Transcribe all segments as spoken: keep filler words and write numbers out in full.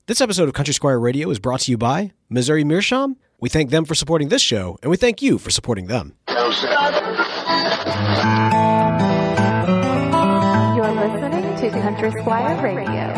This episode of Country Squire Radio is brought to you by Missouri Meerschaum. We thank them for supporting this show, and we thank you for supporting them. You're listening to Country Squire Radio.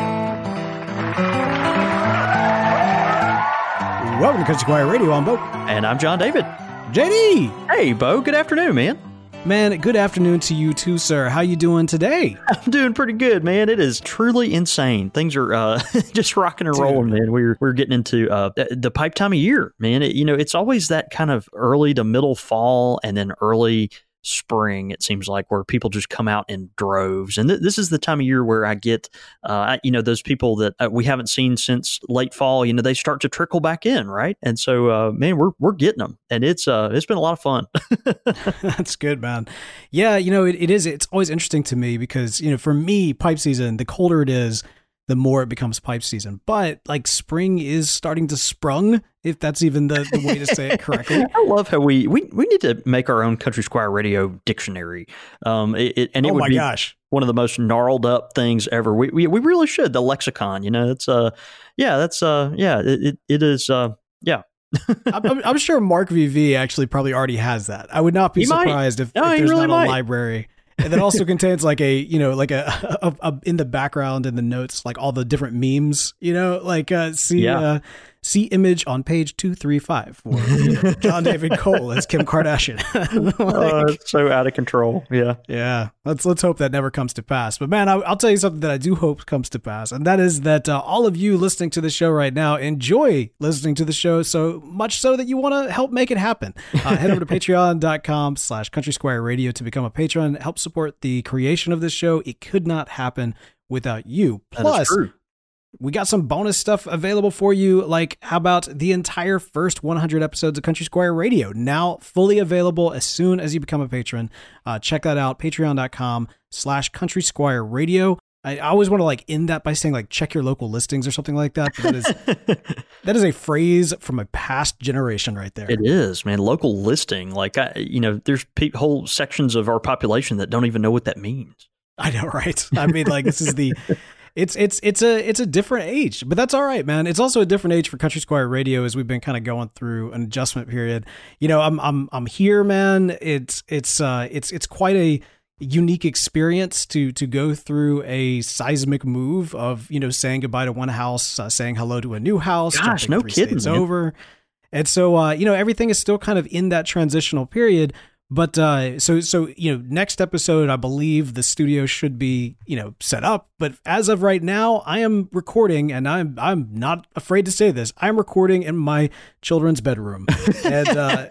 Welcome to Country Squire Radio. I'm Bo. And I'm John David. J D! Hey, Bo. Good afternoon, man. Man, good afternoon to you too, sir. How you doing today? I'm doing pretty good, man. It is truly insane. Things are uh, just rocking and rolling, Dude. man. We're we're getting into uh, the pipe time of year, man. It, you know, it's always that kind of early to middle fall and then early spring, it seems like, where people just come out in droves. And th- this is the time of year where I get, uh, you know, those people that uh, we haven't seen since late fall, you know, they start to trickle back in, right? And so, uh, man, we're we're getting them. And it's uh, it's been a lot of fun. That's good, man. Yeah, you know, it, it is. It's always interesting to me because, you know, for me, pipe season, the colder it is, the more it becomes pipe season. But like spring is starting to sprung, if that's even the, the way to say it correctly. I love how we, we we need to make our own Country Squire Radio dictionary. Um, it, it, and it oh would my be gosh. one of the most gnarled up things ever. We we, we really should. The lexicon, you know, it's uh yeah, that's uh yeah, it it, it is uh yeah. I'm, I'm sure Mark V V actually probably already has that. I would not be he surprised might. if, No, if he there's really not might. a library. And that also contains like a, you know, like a, a, a in the background in the notes, like all the different memes, you know, like uh, see Yeah. uh, see image on page two three five for you know, John David Cole as Kim Kardashian. like, uh, it's so out of control. Yeah. Yeah, let's let's hope that never comes to pass. But man, I, I'll tell you something that I do hope comes to pass, and that is that uh, all of you listening to the show right now enjoy listening to the show so much so that you want to help make it happen. Uh, head over to patreon.com slash Country Squire Radio to become a patron. Help support the creation of this show. It could not happen without you. That is Plus, true. we got some bonus stuff available for you, like how about the entire first one hundred episodes of Country Squire Radio, now fully available as soon as you become a patron. Uh, check that out, patreon.com slash Country Squire Radio. I, I always want to like end that by saying like check your local listings or something like that. But that is that is a phrase from a past generation right there. It is, man. Local listing, like I, you know, there's pe- whole sections of our population that don't even know what that means. I know, right? I mean, like this is the. It's it's it's a it's a different age, but that's all right, man. It's also a different age for Country Squire Radio as we've been kind of going through an adjustment period. You know, I'm I'm I'm here, man. It's it's uh it's it's quite a unique experience to to go through a seismic move of, you know, saying goodbye to one house, uh, saying hello to a new house. Gosh, jumping no three kidding, states man. over. And so uh, you know, everything is still kind of in that transitional period. But uh, so, so you know, next episode, I believe the studio should be, you know, set up. But as of right now, I am recording, and I'm I'm not afraid to say this. I'm recording in my children's bedroom, and uh,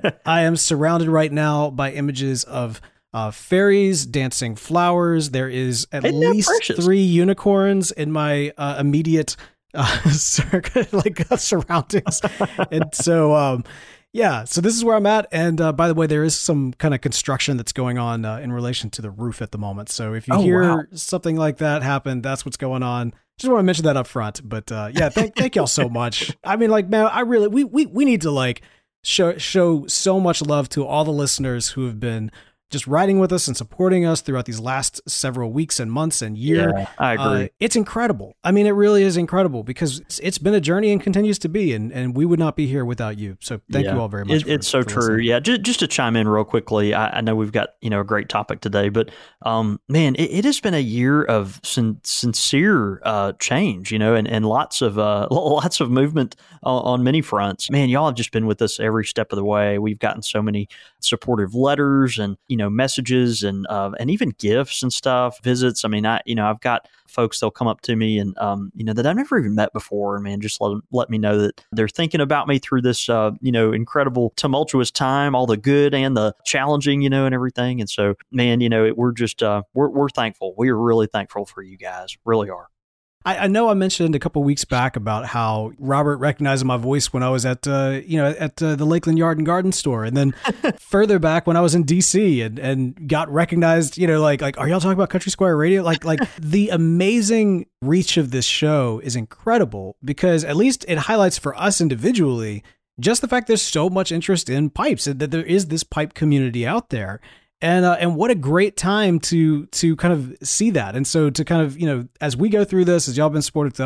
I am surrounded right now by images of uh, fairies, dancing flowers. There is at Isn't that least precious? three unicorns in my uh, immediate uh, circuit, like uh, surroundings, and so. Um, Yeah, so this is where I'm at. And uh, by the way, there is some kind of construction that's going on uh, in relation to the roof at the moment. So if you Oh, hear wow. something like that happen, that's what's going on. Just want to mention that up front. But uh, yeah, thank thank y'all so much. I mean, like, man, I really, we we we need to like show show so much love to all the listeners who have been just riding with us and supporting us throughout these last several weeks and months and year. Yeah, I agree. Uh, it's incredible. I mean, it really is incredible because it's, it's been a journey and continues to be, and, and we would not be here without you. So thank Yeah. you all very much. It, for- it's so for true. listening. Yeah. Just, just to chime in real quickly, I, I know we've got, you know, a great topic today, but um, man, it, it has been a year of sin- sincere uh, change, you know, and, and lots of uh, lots of movement on, on many fronts. Man, y'all have just been with us every step of the way. We've gotten so many supportive letters and, you know, messages and uh, and even gifts and stuff, visits. I mean, I, you know, I've got folks, they'll come up to me and, um, you know, that I've never even met before. And man, just let, let me know that they're thinking about me through this, uh, you know, incredible, tumultuous time, all the good and the challenging, you know, and everything. And so, man, you know, it, we're just, uh, we're, we're thankful. We are really thankful for you guys. Really are. I, I know I mentioned a couple weeks back about how Robert recognized my voice when I was at, uh, you know, at uh, the Lakeland Yard and Garden store. And then further back when I was in D C and, and got recognized, you know, like, like, are y'all talking about Country Squire Radio? Like, like the amazing reach of this show is incredible because at least it highlights for us individually, just the fact there's so much interest in pipes and that there is this pipe community out there. And uh, and what a great time to to kind of see that. And so to kind of, you know, as we go through this, as y'all been supportive to us,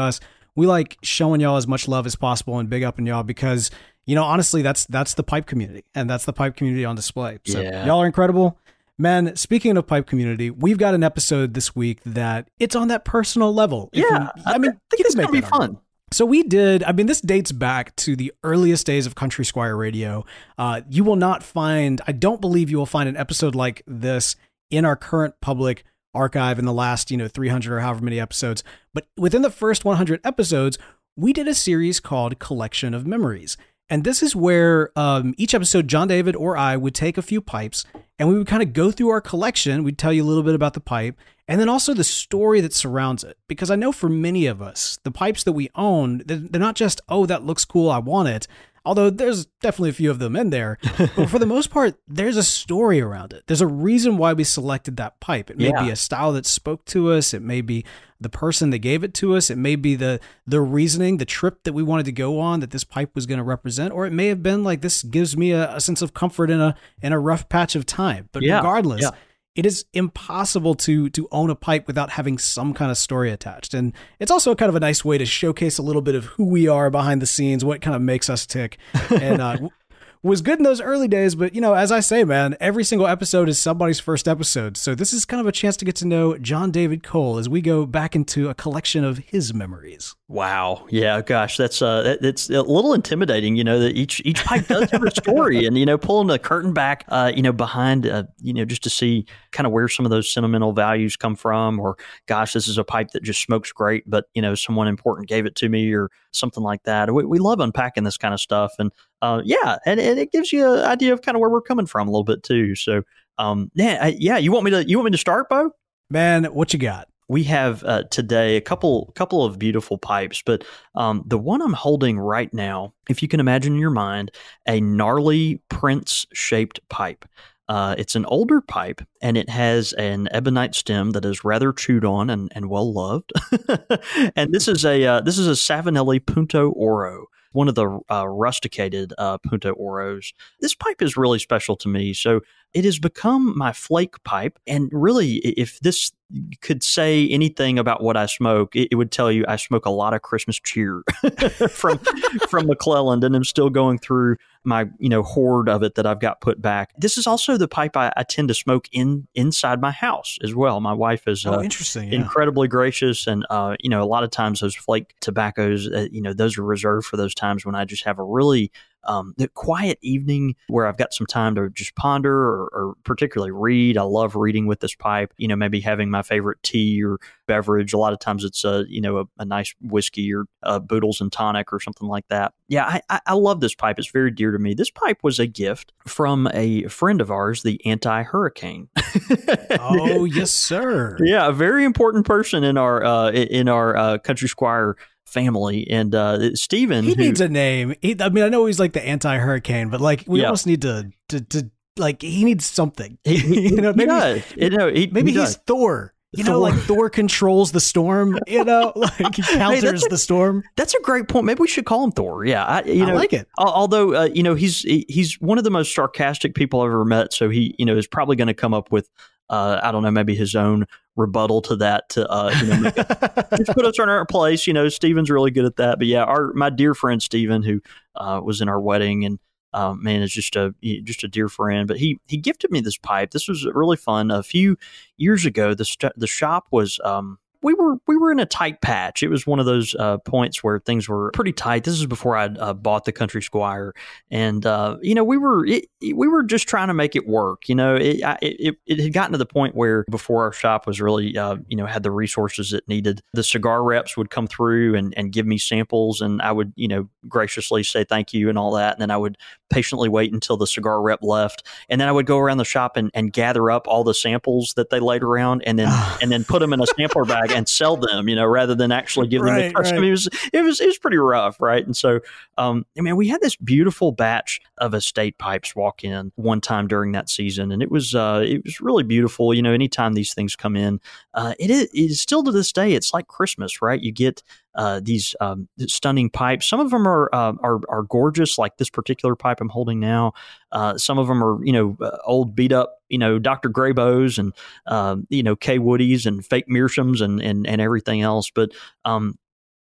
we like showing y'all as much love as possible and big up in y'all because, you know, honestly, that's that's the pipe community and that's the pipe community on display. So yeah. y'all are incredible. Man, speaking of pipe community, we've got an episode this week that it's on that personal level. Yeah, we, I mean, I think it's going to be fun. Argument. So we did, I mean, this dates back to the earliest days of Country Squire Radio. Uh, you will not find, I don't believe you will find an episode like this in our current public archive in the last, you know, three hundred or however many episodes. But within the first one hundred episodes, we did a series called Collection of Memories. And this is where um, each episode, John David or I would take a few pipes and we would kind of go through our collection. We'd tell you a little bit about the pipe and then also the story that surrounds it. Because I know for many of us, the pipes that we own, they're not just, oh, that looks cool, I want it. Although there's definitely a few of them in there. But for the most part, there's a story around it. There's a reason why we selected that pipe. It may yeah. be a style that spoke to us. It may be the person that gave it to us. It may be the the reasoning, the trip that we wanted to go on that this pipe was going to represent. Or it may have been like, this gives me a, a sense of comfort in a in a rough patch of time. But yeah. regardless, yeah. it is impossible to to own a pipe without having some kind of story attached. And it's also kind of a nice way to showcase a little bit of who we are behind the scenes, what kind of makes us tick. And uh, was good in those early days. But, you know, as I say, man, every single episode is somebody's first episode. So this is kind of a chance to get to know John David Cole as we go back into a collection of his memories. Wow. Yeah. Gosh, that's uh, that, it's a little intimidating. You know that each each pipe does have a story, and you know, pulling the curtain back, uh, you know, behind, uh, you know, just to see kind of where some of those sentimental values come from, or gosh, this is a pipe that just smokes great, but you know, someone important gave it to me, or something like that. We, we love unpacking this kind of stuff, and uh, yeah, and, and it gives you an idea of kind of where we're coming from a little bit too. So, um, yeah, I, yeah, you want me to you want me to start, Bo? Man, what you got? We have uh, today a couple couple of beautiful pipes, but um, the one I'm holding right now, if you can imagine in your mind, a gnarly Prince-shaped pipe. Uh, it's an older pipe, and it has an ebonite stem that is rather chewed on and, and well loved. And this is a uh, this is a Savinelli Punto Oro, one of the uh, rusticated uh, Punto Oros. This pipe is really special to me. So it has become my flake pipe. And really, if this could say anything about what I smoke, it, it would tell you I smoke a lot of Christmas cheer from from McClelland, and I'm still going through my you know hoard of it that I've got put back. This is also the pipe I, I tend to smoke in inside my house as well. My wife is uh, oh, interesting, yeah. incredibly gracious, and uh, you know a lot of times those flake tobaccos, uh, you know those are reserved for those times when I just have a really Um, the quiet evening where I've got some time to just ponder or, or particularly read. I love reading with this pipe, you know, maybe having my favorite tea or beverage. A lot of times it's a, you know, a, a nice whiskey or uh, Boodles and tonic or something like that. Yeah, I, I, I love this pipe. It's very dear to me. This pipe was a gift from a friend of ours, the Anti-Hurricane. Oh, yes, sir. Yeah, a very important person in our, uh, in our uh, Country Squire family. And uh Stephen, he who, needs a name. He, I mean, I know he's like the Anti-Hurricane, but like we yeah. almost need to, to to like he needs something. He, he, you know, maybe he does. You know, he, maybe he he's does. Thor. You Thor. know, like Thor controls the storm. You know, like he counters hey, the storm. That's a great point. Maybe we should call him Thor. Yeah, I, you know, I like it. Although uh, you know he's he's one of the most sarcastic people I've ever met, so he you know is probably going to come up with uh, I don't know maybe his own rebuttal to that to uh, you know make it, just put us in our place. You know, Steven's really good at that. But yeah, our my dear friend Steven, who uh, was in our wedding, and um, man, is just a just a dear friend. But he he gifted me this pipe. This was really fun. A few years ago, the st- the shop was. Um, We were we were in a tight patch. It was one of those uh, points where things were pretty tight. This is before I uh, bought the Country Squire, and uh, you know we were it, we were just trying to make it work. You know, it, it it had gotten to the point where before our shop was really uh, you know had the resources it needed. The cigar reps would come through and, and give me samples, and I would you know graciously say thank you and all that, and then I would patiently wait until the cigar rep left, and then I would go around the shop and, and gather up all the samples that they laid around, and then and then put them in a sampler bag and sell them, you know, rather than actually give them right, the customer. Right. It was, it was, it was pretty rough. Right. And so, um, I mean, we had this beautiful batch of estate pipes walk in one time during that season. And it was, uh, it was really beautiful. You know, anytime these things come in, uh, it is, it is still to this day, it's like Christmas, right? You get, uh, these, um, stunning pipes. Some of them are, uh, are, are gorgeous. Like this particular pipe I'm holding now. Uh, some of them are, you know, uh, old beat up, you know, Doctor Graybows and, um, you know, K Woodies and fake Mearshams and, and, and everything else. But, um,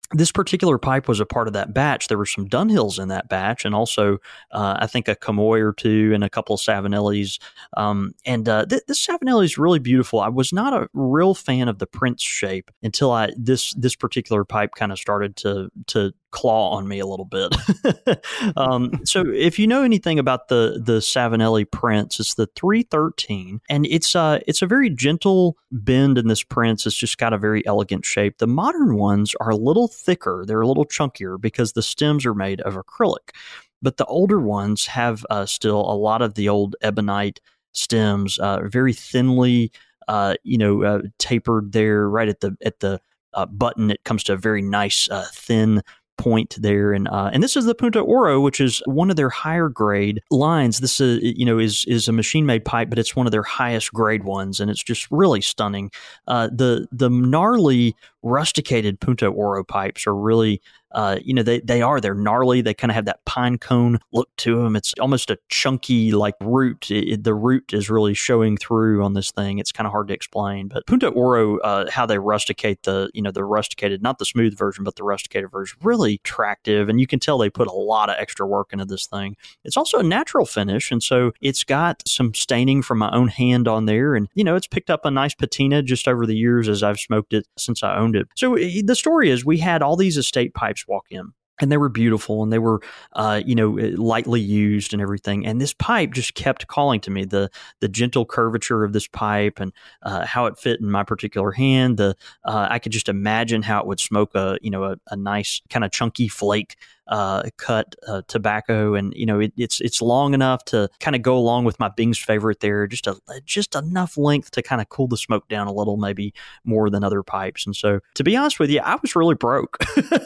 this particular pipe was a part of that batch. There were some Dunhills in that batch, and also uh, I think a Camoy or two and a couple of Savinellis. Um, and uh, th- this Savinelli is really beautiful. I was not a real fan of the Prince shape until I this this particular pipe kind of started to to claw on me a little bit. um, so if you know anything about the the Savinelli Prince, it's the three thirteen, and it's uh it's a very gentle bend in this Prince. It's just got a very elegant shape. The modern ones are a little thicker. They're a little chunkier because the stems are made of acrylic. But the older ones have uh, still a lot of the old ebonite stems, uh, very thinly, uh, you know, uh, tapered there right at the at the uh, button. It comes to a very nice uh, thin point there, and uh, and this is the Punta Oro, which is one of their higher grade lines. This uh, you know is is a machine made pipe, but it's one of their highest grade ones, and it's just really stunning. Uh, the the gnarly rusticated Punta Oro pipes are really uh, you know they they are they're gnarly. They kind of have that pine cone look to them. It's almost a chunky like root. It, the root is really showing through on this thing. It's kind of hard to explain, but Punta Oro, uh, how they rusticate the you know the rusticated, not the smooth version, but the rusticated version, really attractive, and you can tell they put a lot of extra work into this thing. It's also a natural finish, and so it's got some staining from my own hand on there, and you know it's picked up a nice patina just over the years as I've smoked it since I owned it. So the story is we had all these estate pipes walk in, and they were beautiful, and they were, uh, you know, lightly used and everything. And this pipe just kept calling to me. The the gentle curvature of this pipe and uh, how it fit in my particular hand. The uh, I could just imagine how it would smoke a, you know, a, a nice kind of chunky flake uh, cut uh, tobacco, and you know, it, it's it's long enough to kind of go along with my Bing's favorite there. Just a just enough length to kind of cool the smoke down a little, maybe more than other pipes. And so, to be honest with you, I was really broke.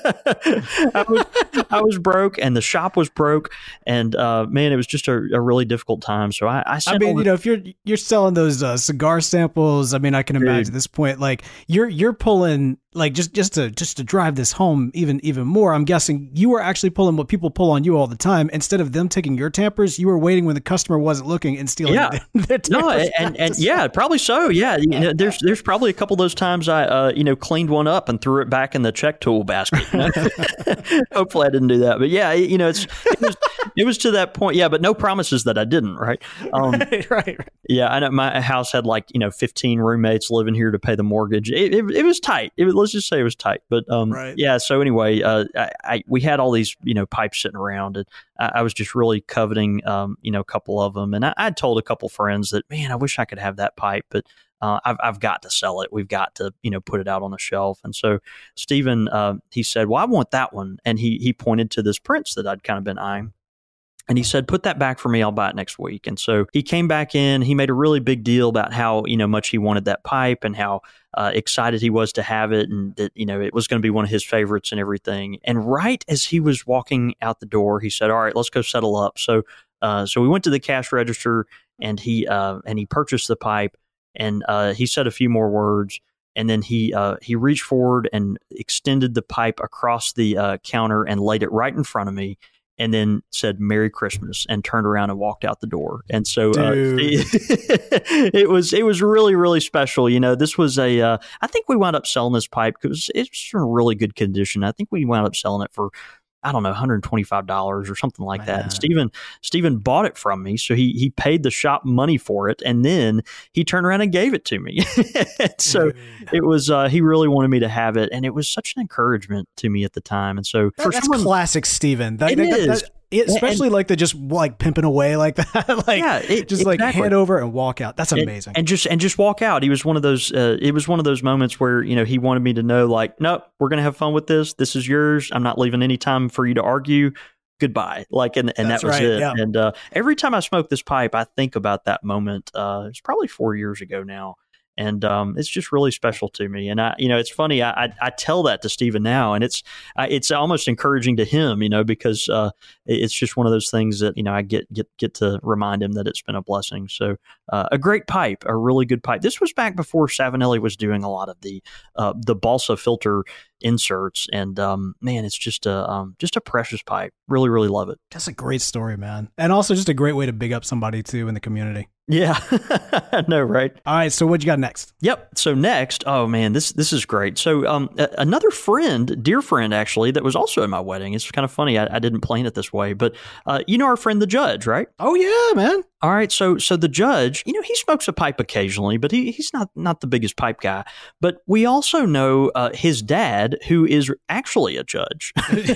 I was I was broke, and the shop was broke, and uh, man, it was just a, a really difficult time. So I, I, I mean, you know, if you're you're selling those uh, cigar samples, I mean, I can imagine Dude. at this point, like you're you're pulling, like just just to just to drive this home even even more. I'm guessing you were actually pulling what people pull on you all the time. Instead of them taking your tampers, you were waiting when the customer wasn't looking and stealing yeah. their tampers. No, and, and, and yeah, probably so. Yeah, you know, there's there's probably a couple of those times I uh, you know cleaned one up and threw it back in the check tool basket. You know? Hopefully, I didn't do that, but yeah, you know, it's it was it was to that point. Yeah, but no promises that I didn't. Right. Um, right, right, right. Yeah, I know my house had like you know fifteen roommates living here to pay the mortgage. It it, it was tight. It, let's just say it was tight. But um, Right. yeah. So anyway, uh, I, I we had all these you know pipes sitting around, and I, I was just really coveting um, you know a couple of them, and I, I'd told a couple friends that man, I wish I could have that pipe, but uh, I've I've got to sell it. We've got to you know put it out on the shelf. And so Stephen uh, he said, well, I want that one, and he he pointed to this Prince that I'd kind of been eyeing. And he said, put that back for me. I'll buy it next week. And so he came back in. He made a really big deal about how, you know, much he wanted that pipe and how uh, excited he was to have it, and that, you know, it was going to be one of his favorites and everything. And right as he was walking out the door, he said, all right, let's go settle up. So uh, so we went to the cash register, and he uh, and he purchased the pipe, and uh, he said a few more words. And then he uh, he reached forward and extended the pipe across the uh, counter and laid it right in front of me, and then said Merry Christmas and turned around and walked out the door. And so uh, it was it was really, really special. You know, this was a uh, I think we wound up selling this pipe because it's in really good condition. I think we wound up selling it for, I don't know, one hundred twenty-five dollars or something like Man. that. And Stephen, Stephen bought it from me. So he, he paid the shop money for it. And then he turned around and gave it to me. So it was, uh, he really wanted me to have it. And it was such an encouragement to me at the time. And so That, for that's someone, classic Stephen. That, it that, is. That, it, especially and, like the just like pimping away like that. like yeah, it, just like exactly. hand over and walk out. That's amazing. And, and just and just walk out. He was one of those. Uh, it was one of those moments where you know he wanted me to know, like, nope, we're gonna have fun with this. This is yours. I'm not leaving any time for you to argue. Goodbye. Like, and and That's that was right, it. yeah. And uh, every time I smoke this pipe, I think about that moment. Uh, it's probably four years ago now. And um, it's just really special to me. And I, you know, it's funny. I, I, I tell that to Stephen now, and it's I, it's almost encouraging to him, you know, because uh, it's just one of those things that you know I get get get to remind him that it's been a blessing. So uh, a great pipe, a really good pipe. This was back before Savinelli was doing a lot of the uh, the balsa filter inserts, and um, man, it's just a um, just a precious pipe. Really, really love it. That's a great story, man. And also just a great way to big up somebody too in the community. Yeah, I know, right? All right, so what you got next? Yep. So next, oh man, this this is great. So um, a- another friend, dear friend, actually, that was also at my wedding. It's kind of funny. I, I didn't plan it this way, but uh, you know our friend the judge, right? Oh yeah, man. All right, so so the judge, you know, he smokes a pipe occasionally, but he he's not not the biggest pipe guy. But we also know uh, his dad, who is actually a judge,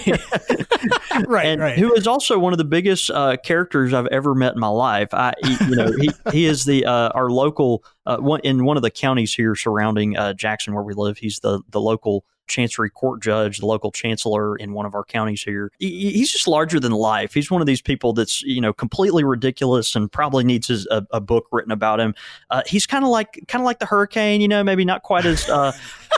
right, and right. who is also one of the biggest uh, characters I've ever met in my life. I, he, you know, he he is the uh, our local uh, one, in one of the counties here surrounding uh, Jackson, where we live. He's the the local Chancery Court judge, the local chancellor in one of our counties here. He, he's just larger than life. He's one of these people that's, you know, completely ridiculous and probably needs his, a, a book written about him. Uh, he's kind of like kind of like the hurricane, you know, maybe not quite as uh,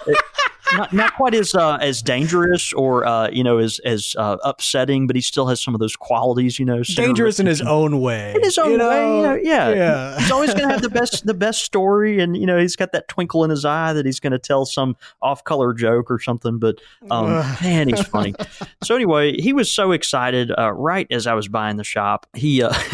not not quite as uh, as dangerous or uh, you know as as uh, upsetting, but he still has some of those qualities, you know, dangerous in his own way. In his own you know? way, you know, yeah. yeah. He's always going to have the best the best story, and you know he's got that twinkle in his eye that he's going to tell some off color joke or something. But um, man, he's funny. So anyway, he was so excited uh, right as I was buying the shop. He uh,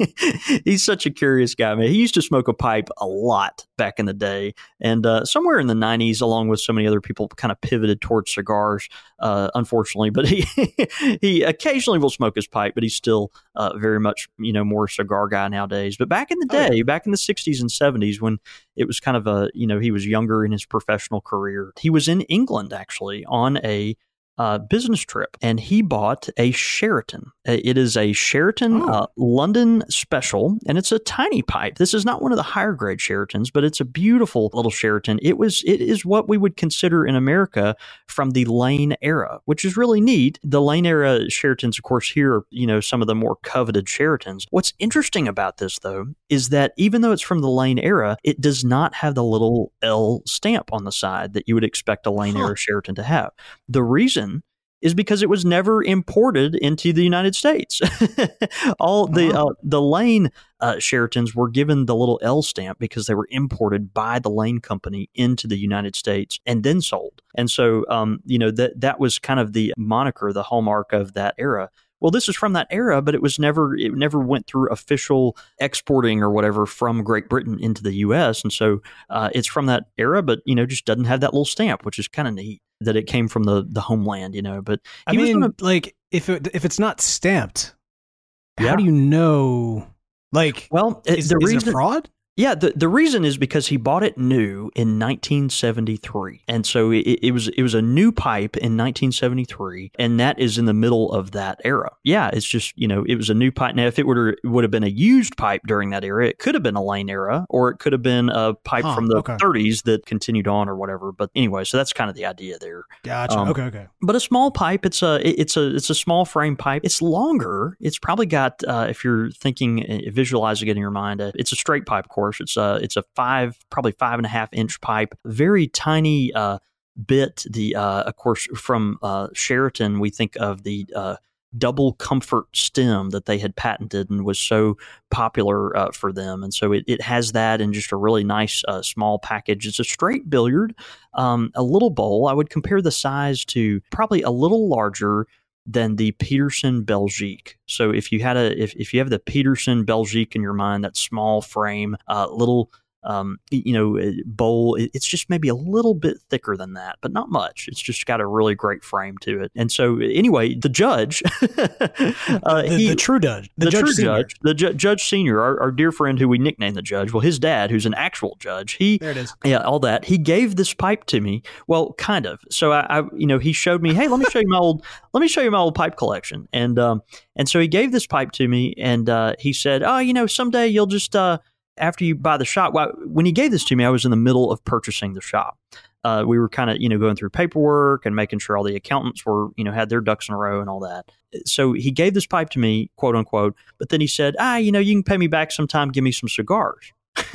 he's such a curious guy, man. He used to smoke a pipe a lot back in the day, and uh, somewhere in the nineties, along with so many other people, kind of pivoted towards cigars, uh, unfortunately. But he he occasionally will smoke his pipe, but he's still uh, very much, you know, more cigar guy nowadays. But back in the day, oh, yeah. back in the sixties and seventies, when it was kind of a, you know, he was younger in his professional career, he was in England actually on a Uh, business trip, and he bought a Sheraton. It is a Sheraton oh. uh, London Special, and it's a tiny pipe. This is not one of the higher grade Sheratons, but it's a beautiful little Sheraton. It was, it is what we would consider in America from the Lane era, which is really neat. The Lane era Sheratons, of course, here are, you know, some of the more coveted Sheratons. What's interesting about this, though, is that even though it's from the Lane era, it does not have the little L stamp on the side that you would expect a Lane huh. era Sheraton to have. The reason is because it was never imported into the United States. All the uh, the Lane uh, Sheratons were given the little L stamp because they were imported by the Lane Company into the United States and then sold. And so, um, you know, that that was kind of the moniker, the hallmark of that era. Well, this is from that era, but it was never it never went through official exporting or whatever from Great Britain into the U S. And so uh, it's from that era, but, you know, just doesn't have that little stamp, which is kind of neat that it came from the, the homeland, you know. But I mean, gonna, like, if it, if it's not stamped, yeah. how do you know? Like, well, is, the is reason, it fraud? Yeah, the, the reason is because he bought it new in nineteen seventy-three. And so it, it was it was a new pipe in nineteen seventy-three, and that is in the middle of that era. Yeah, it's just, you know, it was a new pipe. Now, if it would would have been a used pipe during that era, it could have been a Lane era, or it could have been a pipe huh, from the okay. thirties that continued on or whatever. But anyway, so that's kind of the idea there. Gotcha. Um, okay, okay. But a small pipe, it's a it's a it's a small frame pipe. It's longer. It's probably got uh, if you're thinking, uh, visualizing it in your mind, uh, it's a straight pipe, of course. It's a it's a five, probably five and a half inch pipe, very tiny uh, bit. The uh, of course from uh, Sheraton, we think of the uh, double comfort stem that they had patented and was so popular uh, for them, and so it, it has that in just a really nice uh, small package. It's a straight billiard, um, a little bowl. I would compare the size to probably a little larger than the Peterson Belgique. So if you had a if, if you have the Peterson Belgique in your mind, that small frame, uh, little um, you know, bowl, it's just maybe a little bit thicker than that, but not much. It's just got a really great frame to it. And so anyway, the judge, uh, the, he, the true judge, the, the judge true senior. judge, the ju- judge senior, our, our dear friend who we nicknamed the judge. Well, his dad, who's an actual judge, he, there it is. Yeah, all that. He gave this pipe to me. Well, kind of. So I, I you know, he showed me, hey, let me show you my old, let me show you my old pipe collection. And, um, and so he gave this pipe to me, and uh, he said, oh, you know, someday you'll just, uh, after you buy the shop, well, when he gave this to me, I was in the middle of purchasing the shop. Uh, we were kind of, you know, going through paperwork and making sure all the accountants were, you know, had their ducks in a row and all that. So he gave this pipe to me, quote unquote, but then he said, ah, you know, you can pay me back sometime, give me some cigars.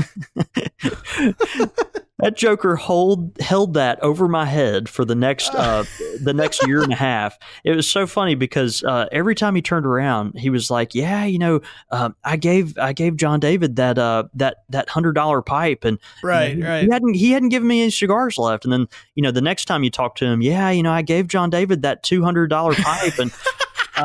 That joker hold, held that over my head for the next uh, the next year and a half. It was so funny because uh, every time he turned around, he was like, "Yeah, you know, uh, I gave I gave John David that uh, that that hundred dollar pipe, and right, you know, right. he hadn't he hadn't given me any cigars left." And then you know, the next time you talk to him, yeah, you know, I gave John David that two hundred dollar pipe, and. Uh,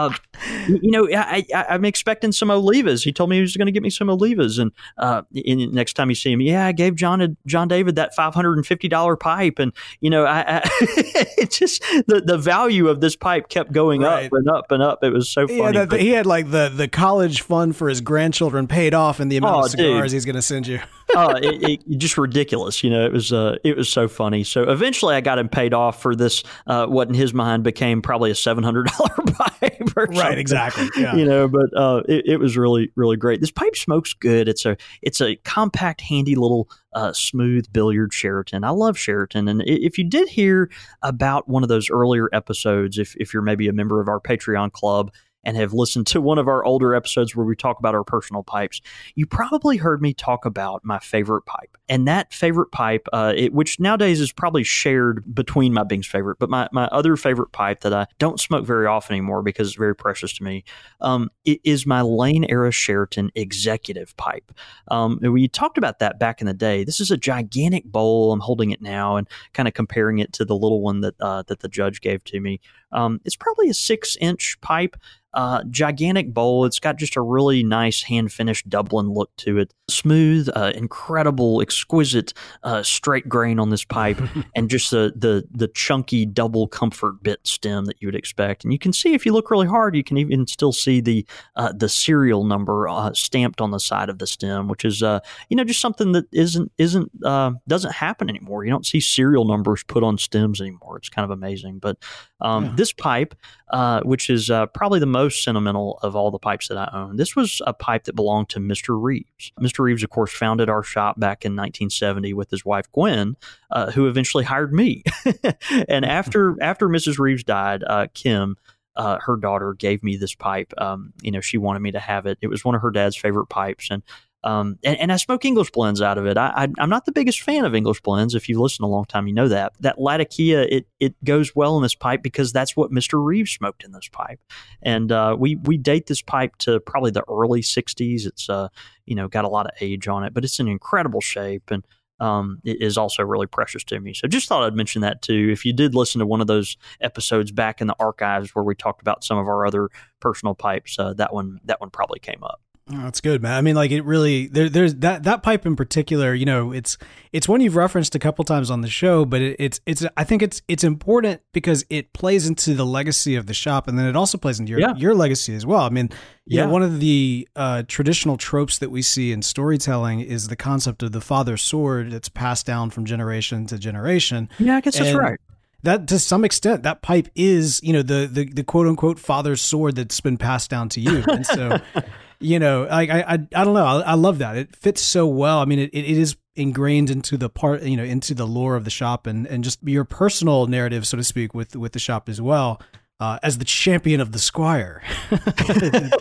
you know, I, I, I'm expecting some Olivas. He told me he was going to get me some Olivas. And uh, in, next time you see him, yeah, I gave John a, John David that five hundred fifty dollars pipe. And, you know, I, I it just the, the value of this pipe kept going right. up and up and up. It was so funny. Yeah, that, but, he had like the, the college fund for his grandchildren paid off in the amount oh, of cigars dude. he's going to send you. uh, it, it just ridiculous. You know, it was uh, it was so funny. So eventually I got him paid off for this, uh, what in his mind became probably a seven hundred dollars pipe. Or right, something. exactly. Yeah. You know, but uh, it, it was really, really great. This pipe smokes good. It's a it's a compact, handy little uh, smooth billiard Sheraton. I love Sheraton. And if you did hear about one of those earlier episodes, if if you're maybe a member of our Patreon club, and have listened to one of our older episodes where we talk about our personal pipes, you probably heard me talk about my favorite pipe. And that favorite pipe, uh, it, which nowadays is probably shared between my Bing's favorite, but my, my other favorite pipe that I don't smoke very often anymore because it's very precious to me, um, it is my Lane Era Sheraton Executive pipe. Um, we talked about that back in the day. This is a gigantic bowl. I'm holding it now and kind of comparing it to the little one that uh, that the judge gave to me. Um, it's probably a six inch pipe. Uh, gigantic bowl. It's got just a really nice hand-finished Dublin look to it. Smooth, uh, incredible, exquisite uh, straight grain on this pipe, and just the, the the chunky double comfort bit stem that you would expect. And you can see, if you look really hard, you can even still see the uh, the serial number uh, stamped on the side of the stem, which is uh, you know just something that isn't isn't uh, doesn't happen anymore. You don't see serial numbers put on stems anymore. It's kind of amazing. But um, yeah. this pipe, uh, which is uh, probably the most most sentimental of all the pipes that I own. This was a pipe that belonged to Mister Reeves. Mister Reeves, of course, founded our shop back in nineteen seventy with his wife, Gwen, uh, who eventually hired me. And after after Missus Reeves died, uh, Kim, uh, her daughter, gave me this pipe. Um, you know, she wanted me to have it. It was one of her dad's favorite pipes. And Um, and, and I smoke English blends out of it. I, I, I'm not the biggest fan of English blends. If you've listened a long time, you know that. That Latakia, it it goes well in this pipe because that's what Mister Reeves smoked in this pipe. And uh, we we date this pipe to probably the early sixties. It's uh you know got a lot of age on it, but it's in incredible shape, and um, it is also really precious to me. So just thought I'd mention that too. If you did listen to one of those episodes back in the archives where we talked about some of our other personal pipes, uh, that one that one probably came up. Oh, that's good, man. I mean, like it really, there, there's that, that pipe in particular, you know, it's, it's one you've referenced a couple times on the show, but it, it's, it's, I think it's, it's important because it plays into the legacy of the shop. And then it also plays into your, yeah. your legacy as well. I mean, yeah, know, one of the uh, traditional tropes that we see in storytelling is the concept of the father's sword that's passed down from generation to generation. Yeah, I guess and, that's right. That to some extent, that pipe is, you know, the, the, the quote unquote father's sword that's been passed down to you. And so, you know, I, I, I don't know. I, I love that. It fits so well. I mean, it, it is ingrained into the part, you know, into the lore of the shop and, and just your personal narrative, so to speak, with, with the shop as well, uh, as the champion of the Squire. And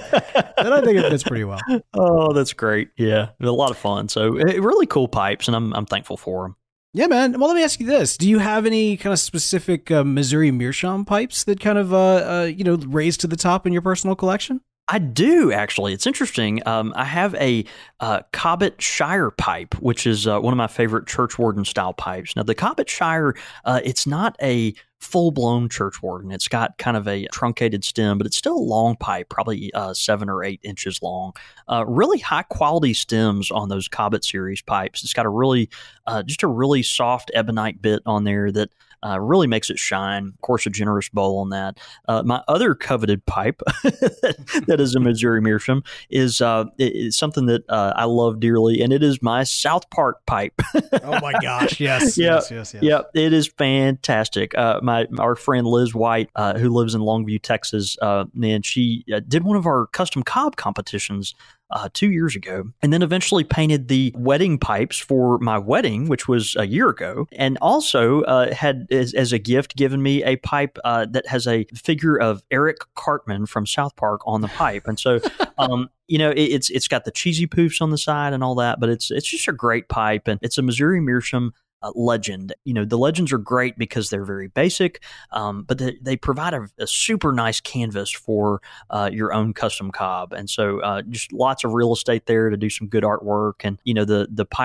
I think it fits pretty well. Oh, that's great. Yeah. It was a lot of fun. So it, really cool pipes, and I'm, I'm thankful for them. Yeah, man. Well, let me ask you this. Do you have any kind of specific uh, Missouri Meerschaum pipes that kind of, uh, uh, you know, raise to the top in your personal collection? I do, actually. It's interesting. Um, I have a uh, Cobbett Shire pipe, which is uh, one of my favorite Churchwarden style pipes. Now, the Cobbett Shire, uh, it's not a full-blown Churchwarden. It's got kind of a truncated stem, but it's still a long pipe, probably uh, seven or eight inches long. Uh, really high-quality stems on those Cobbett series pipes. It's got a really, uh, just a really soft ebonite bit on there that Uh, really makes it shine. Of course, a generous bowl on that. Uh, my other coveted pipe that is a Missouri Meerschaum is uh, is something that uh, I love dearly, and it is my South Park pipe. Oh my gosh! Yes, yep, yes, yes, yes. Yep, it is fantastic. Uh, my our friend Liz White, uh, who lives in Longview, Texas, uh, man, she uh, did one of our custom cob competitions Uh, two years ago, and then eventually painted the wedding pipes for my wedding, which was a year ago, and also uh, had as, as a gift given me a pipe uh, that has a figure of Eric Cartman from South Park on the pipe. And so, um, you know, it, it's it's got the cheesy poofs on the side and all that, but it's it's just a great pipe, and it's a Missouri Meerschaum Uh, legend. You know, the legends are great because they're very basic, um, but they, they provide a, a super nice canvas for uh, your own custom cob. And so uh, just lots of real estate there to do some good artwork. And, you know, the the pipe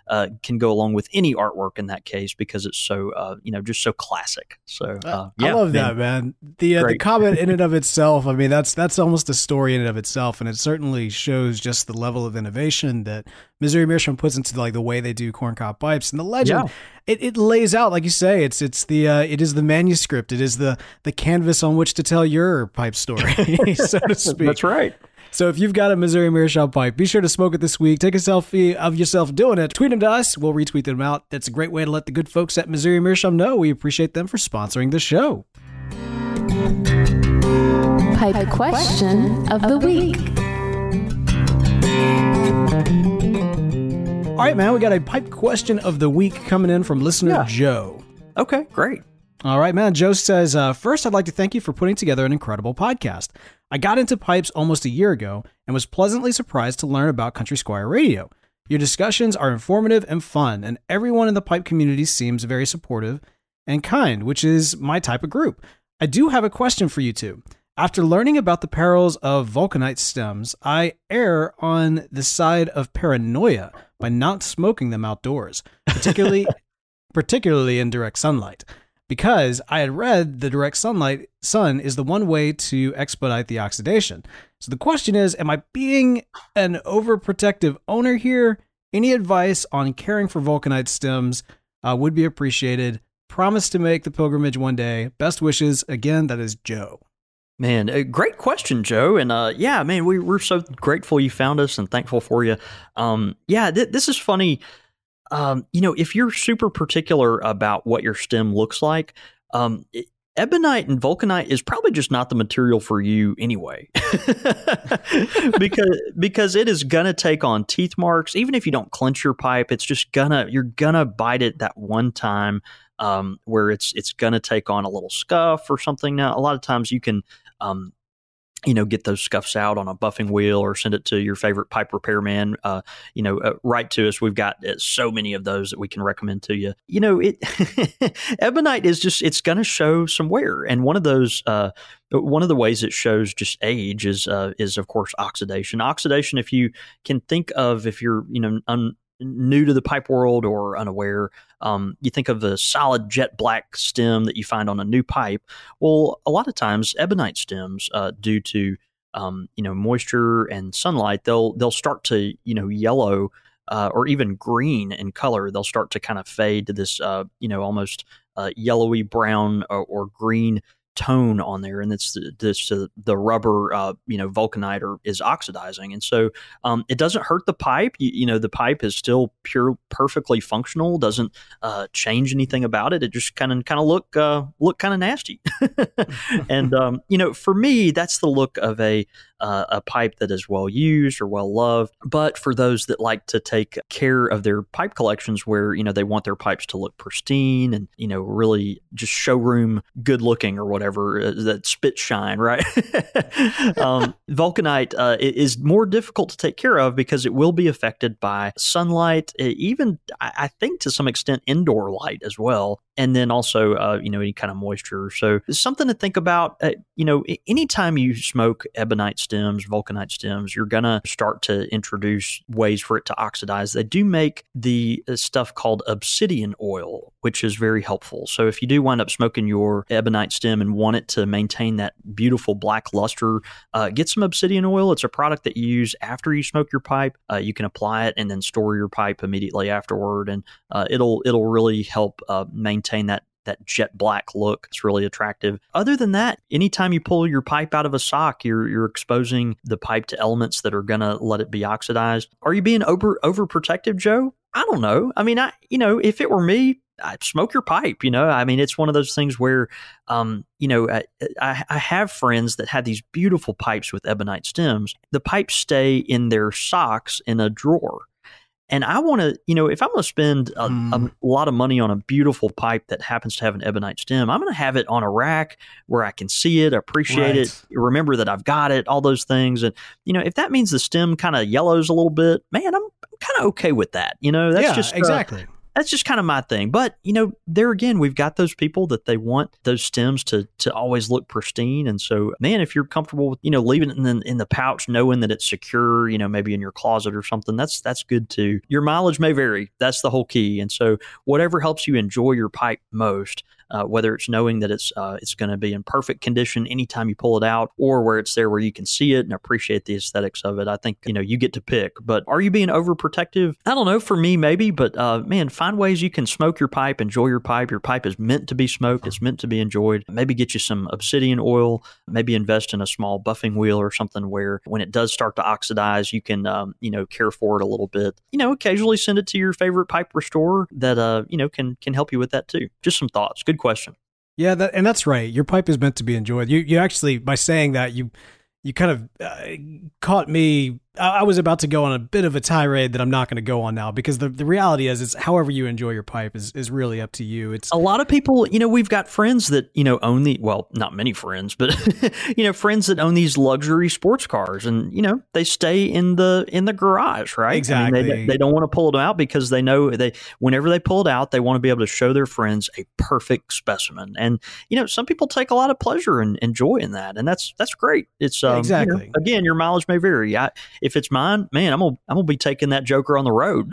uh, can go along with any artwork in that case because it's so, uh, you know, just so classic. So uh, yeah, I love man. that, man. The uh, the comment in and of itself, I mean, that's that's almost a story in and of itself, and it certainly shows just the level of innovation that Missouri Meerschaum puts into like the way they do corncob pipes and the legend. Yeah. It it lays out, like you say, it's it's the uh, it is the manuscript, it is the the canvas on which to tell your pipe story, so to speak. That's right. So if you've got a Missouri Meerschaum pipe, be sure to smoke it this week. Take a selfie of yourself doing it. Tweet them to us. We'll retweet them out. That's a great way to let the good folks at Missouri Meerschaum know. We appreciate them for sponsoring the show. Pipe question of the week. All right, man, we got a pipe question of the week coming in from listener Yeah. Joe. Okay, great. All right, man. Joe says, uh, first, I'd like to thank you for putting together an incredible podcast. I got into pipes almost a year ago and was pleasantly surprised to learn about Country Squire Radio. Your discussions are informative and fun, and everyone in the pipe community seems very supportive and kind, which is my type of group. I do have a question for you two. After learning about the perils of vulcanite stems, I err on the side of paranoia by not smoking them outdoors, particularly particularly in direct sunlight, because I had read the direct sunlight sun is the one way to expedite the oxidation. So the question is, am I being an overprotective owner here? Any advice on caring for vulcanite stems uh, would be appreciated. Promise to make the pilgrimage one day. Best wishes. Again, that is Joe. Man, a great question, Joe. And uh, yeah, man, we, we're so grateful you found us and thankful for you. Um, yeah, th- this is funny. Um, you know, if you're super particular about what your stem looks like, um, it, ebonite and vulcanite is probably just not the material for you anyway, because because it is gonna take on teeth marks. Even if you don't clench your pipe, it's just gonna you're gonna bite it that one time um, where it's it's gonna take on a little scuff or something. Now, a lot of times you can. Um, you know, get those scuffs out on a buffing wheel or send it to your favorite pipe repairman, uh, you know, uh, write to us. We've got uh, so many of those that we can recommend to you. You know, it ebonite is just, it's going to show some wear. And one of those, uh, one of the ways it shows just age is, uh, is of course, oxidation. Oxidation, if you can think of, if you're, you know, un, new to the pipe world or unaware, um, you think of the solid jet black stem that you find on a new pipe. Well, a lot of times ebonite stems, uh, due to um, you know moisture and sunlight, they'll they'll start to you know yellow uh, or even green in color. They'll start to kind of fade to this uh, you know almost uh, yellowy brown or, or green tone on there, and it's this uh, the rubber uh, you know vulcanite or is oxidizing, and so um, it doesn't hurt the pipe. You, you know the pipe is still pure, perfectly functional. Doesn't uh, change anything about it. It just kind of kind of look uh, look kind of nasty. And um, you know for me, that's the look of a uh, a pipe that is well used or well loved. But for those that like to take care of their pipe collections, where you know they want their pipes to look pristine and you know really just showroom good looking or whatever. Whatever uh, that spit shine, right? um, vulcanite uh, is more difficult to take care of because it will be affected by sunlight, even I think to some extent indoor light as well, and then also uh, you know any kind of moisture. So it's something to think about. Uh, you know, anytime you smoke ebonite stems, vulcanite stems, you're gonna start to introduce ways for it to oxidize. They do make the stuff called obsidian oil, which is very helpful. So if you do wind up smoking your ebonite stem and want it to maintain that beautiful black luster, uh, get some obsidian oil. It's a product that you use after you smoke your pipe. Uh, you can apply it and then store your pipe immediately afterward, and uh, it'll it'll really help uh, maintain that that jet black look. It's really attractive. Other than that, anytime you pull your pipe out of a sock, you're you're exposing the pipe to elements that are gonna let it be oxidized. Are you being over overprotective, Joe? I don't know. I mean, I you know, if it were me, I'd smoke your pipe. You know, I mean, it's one of those things where, um, you know, I, I, I have friends that have these beautiful pipes with ebonite stems. The pipes stay in their socks in a drawer. And I want to, you know, if I'm going to spend a, mm. a lot of money on a beautiful pipe that happens to have an ebonite stem, I'm going to have it on a rack where I can see it, appreciate right. it, remember that I've got it, all those things. And, you know, if that means the stem kind of yellows a little bit, man, I'm, I'm kind of okay with that. You know, that's yeah, just uh, exactly. that's just kind of my thing. But, you know, there again, we've got those people that they want those stems to to always look pristine. And so, man, if you're comfortable with, you know, leaving it in the, in the pouch, knowing that it's secure, you know, maybe in your closet or something, that's that's good too. Your mileage may vary. That's the whole key. And so whatever helps you enjoy your pipe most, Uh, whether it's knowing that it's uh, it's going to be in perfect condition anytime you pull it out, or where it's there where you can see it and appreciate the aesthetics of it. I think, you know, you get to pick. But are you being overprotective? I don't know. For me, maybe. But uh, man, find ways you can smoke your pipe, enjoy your pipe. Your pipe is meant to be smoked. It's meant to be enjoyed. Maybe get you some obsidian oil. Maybe invest in a small buffing wheel or something where when it does start to oxidize, you can um, you know care for it a little bit. You know, occasionally send it to your favorite pipe restorer that uh you know can can help you with that too. Just some thoughts. Good question. Yeah, that, and that's right. Your pipe is meant to be enjoyed. You you actually, by saying that, you you kind of uh, caught me. I was about to go on a bit of a tirade that I'm not going to go on now, because the, the reality is, it's however you enjoy your pipe is, is really up to you. It's a lot of people, you know, we've got friends that, you know, own the, well, not many friends, but, you know, friends that own these luxury sports cars, and, you know, they stay in the, in the garage, right? Exactly. I mean, they, they don't want to pull it out because they know they, whenever they pull it out, they want to be able to show their friends a perfect specimen. And, you know, some people take a lot of pleasure and, and joy in that. And that's, that's great. It's um, exactly. You know, again, your mileage may vary. I, if it's mine, man, I'm gonna I'm gonna be taking that joker on the road.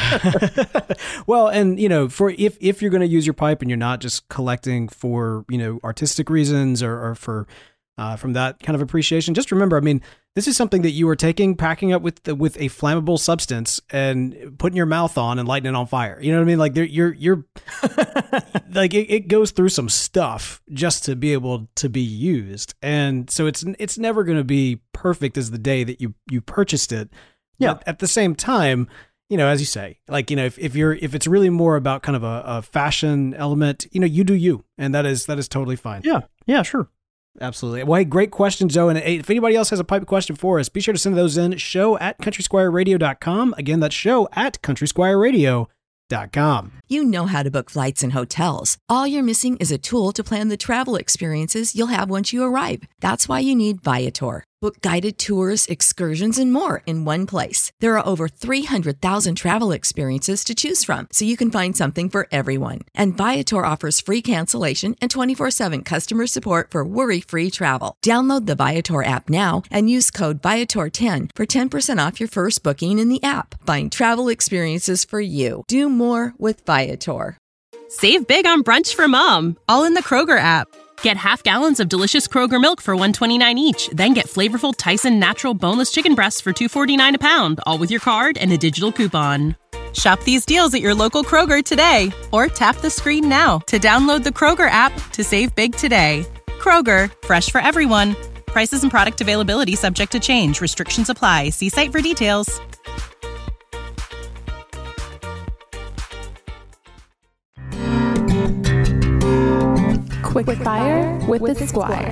Well, and you know, for if if you're going to use your pipe and you're not just collecting for, you know, artistic reasons or, or for uh, from that kind of appreciation, just remember, I mean, this is something that you are taking, packing up with the, with a flammable substance and putting your mouth on and lighting it on fire. You know what I mean? Like you're you're like it, it goes through some stuff just to be able to be used, and so it's it's never going to be perfect as the day that you you purchased it. Yeah. But at the same time, you know, as you say, like, you know, if, if you're if it's really more about kind of a, a fashion element, you know, you do you, and that is that is totally fine. Yeah. Yeah. Sure. Absolutely. Well, hey, great question, Joe. And hey, if anybody else has a pipe question for us, be sure to send those in. Show at country squire radio dot com. Again, that's show at country squire radio dot com. You know how to book flights and hotels. All you're missing is a tool to plan the travel experiences you'll have once you arrive. That's why you need Viator. Book guided tours, excursions, and more in one place. There are over three hundred thousand travel experiences to choose from, so you can find something for everyone. And Viator offers free cancellation and twenty-four seven customer support for worry-free travel. Download the Viator app now and use code Viator ten for ten percent off your first booking in the app. Find travel experiences for you. Do more with Viator. Save big on brunch for mom, all in the Kroger app. Get half gallons of delicious Kroger milk for one dollar and twenty-nine cents each. Then get flavorful Tyson natural boneless chicken breasts for two dollars and forty-nine cents a pound, all with your card and a digital coupon. Shop these deals at your local Kroger today, or tap the screen now to download the Kroger app to save big today. Kroger, fresh for everyone. Prices and product availability subject to change. Restrictions apply. See site for details. Quick Fire with the Squire.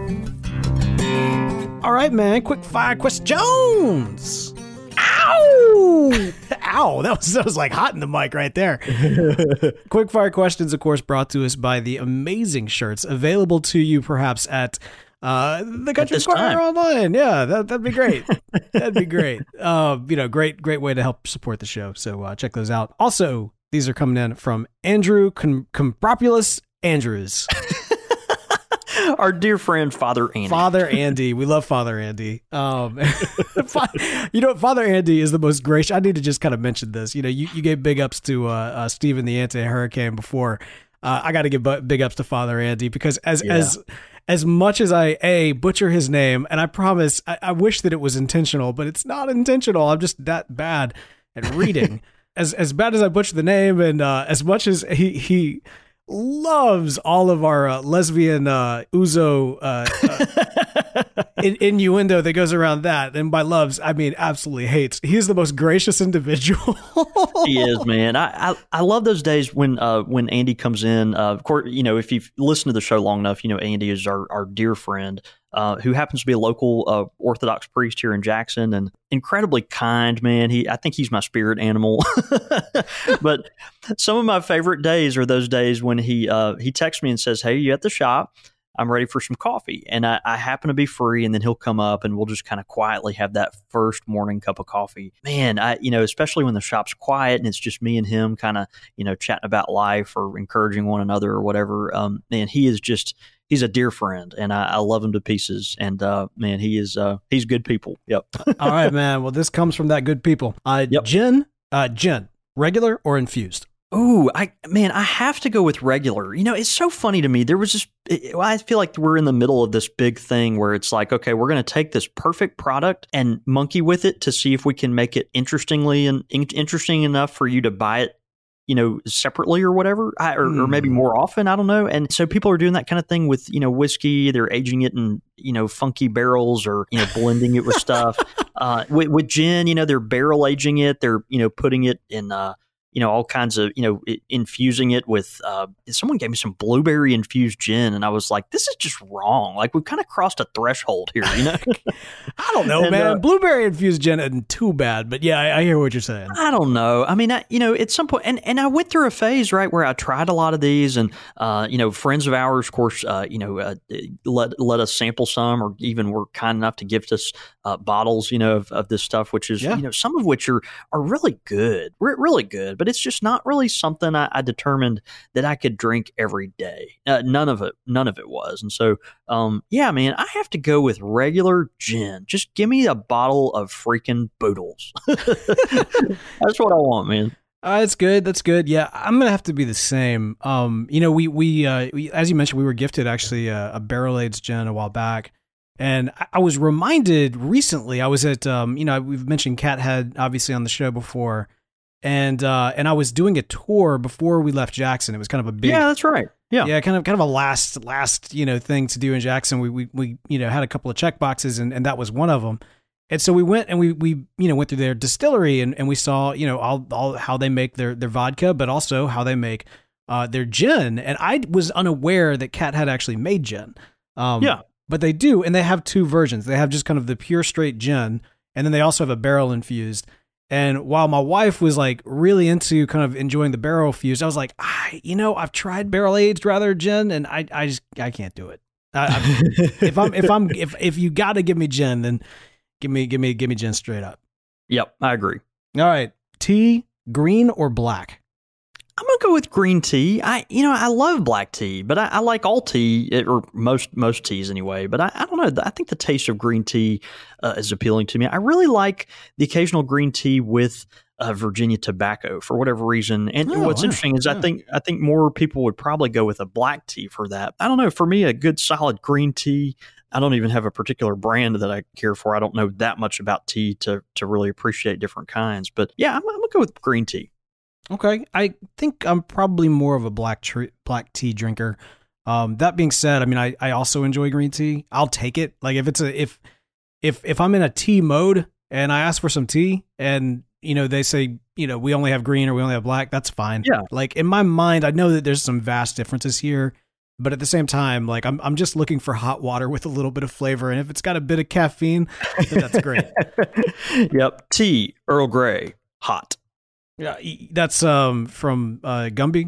All right, man. Quick fire questions. Ow! Ow! That was that was like hot in the mic right there. Quick fire questions, of course, brought to us by the amazing shirts available to you, perhaps at uh, the Country Squire online. Yeah, that that'd be great. That'd be great. Uh, you know, great great way to help support the show. So uh, check those out. Also, these are coming in from Andrew Com- Compropoulos Andrews. Our dear friend, Father Andy. Father Andy. We love Father Andy. Um, you know, Father Andy is the most gracious. I need to just kind of mention this. You know, you, you gave big ups to uh, uh, Stephen the Anti-Hurricane before. Uh, I got to give big ups to Father Andy, because as yeah. as as much as I, A, butcher his name, and I promise, I, I wish that it was intentional, but it's not intentional. I'm just that bad at reading. as as bad as I butcher the name, and uh, as much as he he... loves all of our uh, lesbian uh, ouzo uh, uh, in- innuendo that goes around that. And by loves, I mean absolutely hates. He's the most gracious individual. He is, man. I, I, I love those days when uh, when Andy comes in. Uh, of course, you know, if you've listened to the show long enough, you know Andy is our, our dear friend. Uh, who happens to be a local uh, Orthodox priest here in Jackson, and incredibly kind, man. He, I think he's my spirit animal. But some of my favorite days are those days when he uh, he texts me and says, "Hey, you at the shop?" I'm ready for some coffee. And I, I happen to be free, and then he'll come up and we'll just kind of quietly have that first morning cup of coffee. Man, I, you know, especially when the shop's quiet and it's just me and him kind of, you know, chatting about life or encouraging one another or whatever. Um, man, he is just, he's a dear friend, and I, I love him to pieces. And uh, man, he is, uh, he's good people. Yep. All right, man. Well, this comes from that good people. Uh, Yep. Gin, uh, gin, regular or infused? Ooh, I man, I have to go with regular. You know, it's so funny to me. There was this, it, I feel like we're in the middle of this big thing where it's like, okay, we're going to take this perfect product and monkey with it to see if we can make it interestingly and in, interesting enough for you to buy it, you know, separately or whatever, I, or, mm. or maybe more often. I don't know. And so people are doing that kind of thing with, you know, whiskey. They're aging it in, you know, funky barrels or, you know, blending it with stuff. Uh, with, with gin, you know, they're barrel aging it. They're, you know, putting it in, uh, you know, all kinds of, you know, infusing it with, uh, someone gave me some blueberry infused gin, and I was like, this is just wrong. Like, we've kind of crossed a threshold here, you know? I don't know, and, man. Uh, blueberry infused gin isn't too bad, but yeah, I, I hear what you're saying. I don't know. I mean, I, you know, at some point, and, and I went through a phase, right, where I tried a lot of these, and, uh, you know, friends of ours, of course, uh, you know, uh, let, let us sample some, or even were kind enough to gift us uh, bottles, you know, of, of this stuff, which is, yeah. you know, some of which are, are really good, Re- really good. But it's just not really something I, I determined that I could drink every day. Uh, none of it, none of it was. And so, um, yeah, man, I have to go with regular gin. Just give me a bottle of freaking Boodles. That's what I want, man. Uh, that's good. That's good. Yeah, I'm gonna have to be the same. Um, you know, we we, uh, we as you mentioned, we were gifted actually a, a barrel aged gin a while back. And I was reminded recently, I was at, um, you know, we've mentioned Cat Head obviously on the show before. And uh, and I was doing a tour before we left Jackson. It was kind of a big, yeah, that's right, yeah, yeah, kind of kind of a last last you know thing to do in Jackson. We we we you know had a couple of check boxes, and, and that was one of them. And so we went and we we you know went through their distillery, and, and we saw you know all all how they make their their vodka, but also how they make uh, their gin. And I was unaware that Cat Head actually made gin. Um, yeah, but they do, and they have two versions. They have just kind of the pure straight gin, and then they also have a barrel infused. And while my wife was like really into kind of enjoying the barrel fused, I was like, I, you know, I've tried barrel aged rather gin, and I, I just, I can't do it. I, I, if I'm, if I'm, if if you got to give me gin, then give me, give me, give me gin straight up. Yep, I agree. All right, tea, green or black? I'm gonna go with green tea. I, you know, I love black tea, but I, I like all tea, or most most teas anyway. But I, I don't know. I think the taste of green tea uh, is appealing to me. I really like the occasional green tea with uh, Virginia tobacco for whatever reason. And oh, what's wow. interesting is yeah. I think I think more people would probably go with a black tea for that. I don't know. For me, a good solid green tea. I don't even have a particular brand that I care for. I don't know that much about tea to to really appreciate different kinds. But yeah, I'm, I'm gonna go with green tea. Okay, I think I'm probably more of a black tr- black tea drinker. Um, that being said, I mean, I, I also enjoy green tea. I'll take it. Like if it's a if if if I'm in a tea mode and I ask for some tea, and you know they say you know we only have green or we only have black, that's fine. Yeah. Like in my mind, I know that there's some vast differences here, but at the same time, like I'm I'm just looking for hot water with a little bit of flavor, and if it's got a bit of caffeine, then that's great. Yep, tea, Earl Grey, hot. Yeah, that's um from uh, Gumby.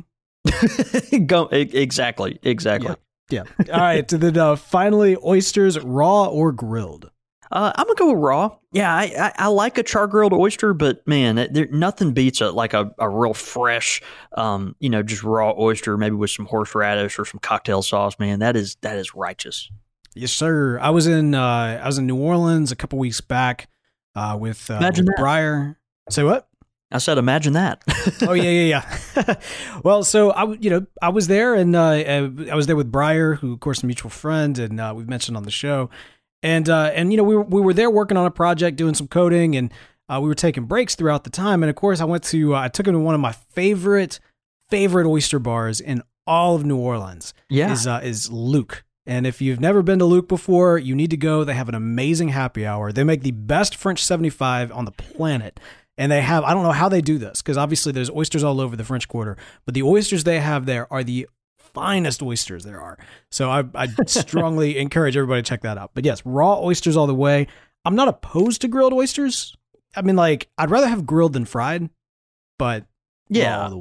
Gum, exactly, exactly. Yeah. yeah. All right. So then, uh, finally, oysters, raw or grilled? Uh, I'm gonna go with raw. Yeah, I, I, I like a char grilled oyster, but man, it, there, nothing beats a like a, a real fresh, um, you know, just raw oyster, maybe with some horseradish or some cocktail sauce. Man, that is that is righteous. Yes, sir. I was in uh, I was in New Orleans a couple weeks back uh, with, uh, Imagine with that. Breyer. Say what? I said, imagine that. oh yeah, yeah, yeah. Well, so I, you know, I was there, and uh, I was there with Breyer, who, of course, a mutual friend, and uh, we've mentioned on the show, and uh, and you know, we were we were there working on a project, doing some coding, and uh, we were taking breaks throughout the time, and of course, I went to uh, I took him to one of my favorite favorite oyster bars in all of New Orleans. Yeah, is uh, is Luke. And if you've never been to Luke before, you need to go. They have an amazing happy hour. They make the best French seventy-five on the planet. And they have, I don't know how they do this, because obviously there's oysters all over the French Quarter, but the oysters they have there are the finest oysters there are. So I, I strongly encourage everybody to check that out. But yes, raw oysters all the way. I'm not opposed to grilled oysters. I mean, like, I'd rather have grilled than fried, but yeah, raw all the way.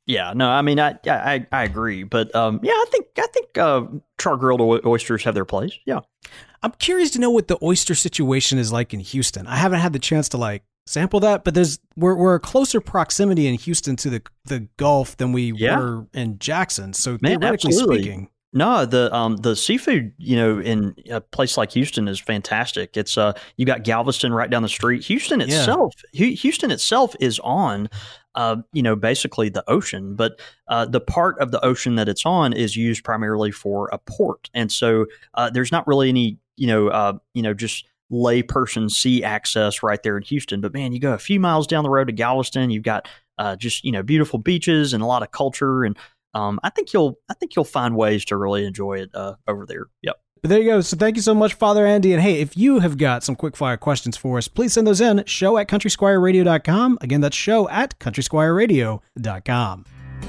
Yeah, no, I mean, I I, I agree, but um, yeah, I think I think uh, char grilled o- oysters have their place. Yeah, I'm curious to know what the oyster situation is like in Houston. I haven't had the chance to like sample that, but there's we're we're a closer proximity in Houston to the the Gulf than we Yeah. were in Jackson. So Man, theoretically absolutely. speaking, no, the um the seafood, you know, in a place like Houston is fantastic. It's uh you got Galveston right down the street. Houston Yeah. itself, Hu- Houston itself is on. Uh, you know, basically the ocean, but uh, the part of the ocean that it's on is used primarily for a port, and so uh, there's not really any, you know, uh, you know, just layperson sea access right there in Houston. But man, you go a few miles down the road to Galveston, you've got uh, just you know beautiful beaches and a lot of culture, and um, I think you'll I think you'll find ways to really enjoy it uh, over there. Yep. but there you go. So thank you so much, Father Andy. And hey, if you have got some quick fire questions for us, please send those in. Show at country squire radio dot com. Again, that's show at country squire radio dot com.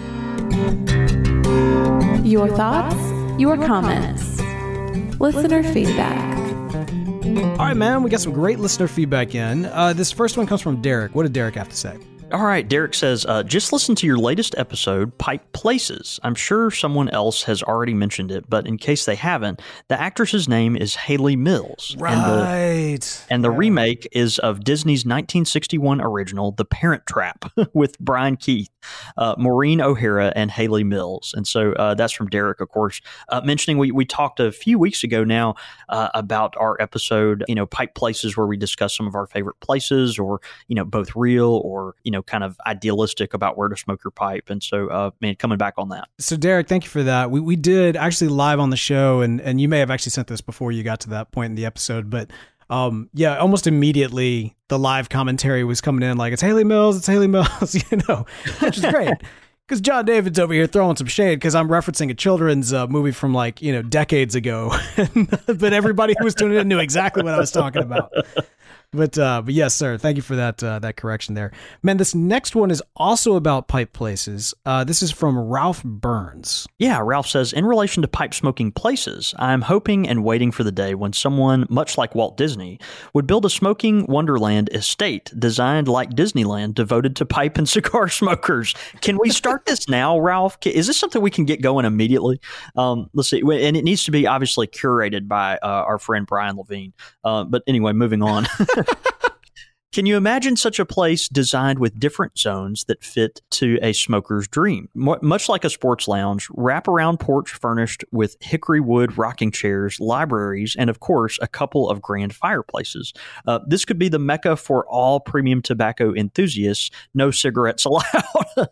Your thoughts, your comments, listener feedback. All right, man, we got some great listener feedback in. Uh, this first one comes from Derek. What did Derek have to say? All right, Derek says, uh, just listen to your latest episode, Pike Places. I'm sure someone else has already mentioned it, but in case they haven't, the actress's name is Haley Mills. And the, Right. and the remake is of Disney's nineteen sixty-one original, The Parent Trap, with Brian Keith, uh, Maureen O'Hara, and Haley Mills. And so uh, that's from Derek, of course, uh, mentioning we, we talked a few weeks ago now uh, about our episode, you know, Pike Places, where we discuss some of our favorite places, or, you know, both real or, you know, kind of idealistic about where to smoke your pipe. And so, uh, man, coming back on that. So, Derek, thank you for that. We we did actually live on the show, and, and you may have actually sent this before you got to that point in the episode, but um, yeah, almost immediately the live commentary was coming in like, it's Haley Mills, it's Haley Mills, you know, which is great. Because John David's over here throwing some shade because I'm referencing a children's uh, movie from like, you know, decades ago. But everybody who was tuning in knew exactly what I was talking about. But uh, but yes, sir. Thank you for that uh, that correction there. Man, this next one is also about pipe places. Uh, this is from Ralph Burns. Yeah, Ralph says, in relation to pipe smoking places, I'm hoping and waiting for the day when someone, much like Walt Disney, would build a smoking wonderland estate designed like Disneyland, devoted to pipe and cigar smokers. Can we start this now, Ralph? Is this something we can get going immediately? Um, let's see. And it needs to be obviously curated by uh, our friend Brian Levine. Uh, but anyway, moving on. Can you imagine such a place designed with different zones that fit to a smoker's dream? Mo- much like a sports lounge, wraparound porch furnished with hickory wood rocking chairs, libraries, and of course, a couple of grand fireplaces. Uh, this could be the mecca for all premium tobacco enthusiasts. No cigarettes allowed.